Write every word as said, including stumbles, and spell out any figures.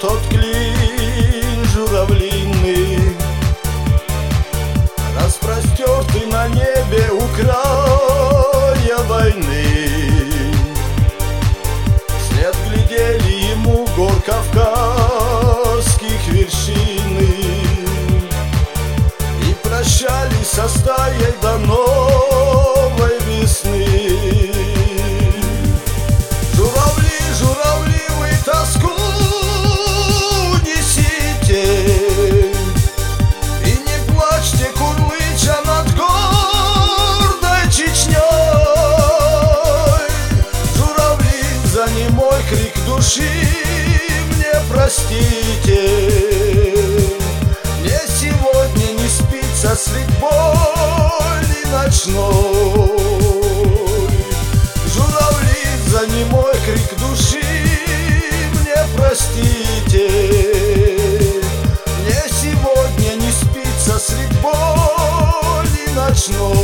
тот клин журавлиный, распростертый на небе у края войны. Вслед глядели ему гор кавказских вершины и прощались со стаей до новой весны. Журавли, журавли, вы тоску несите и не плачьте, курлыча над гордой Чечней. Журавли, за немой крик души мне простите, мне сегодня не спится средь боли ночной. Журавли, за немой крик души мне простите, мне сегодня не спится средь боли ночной.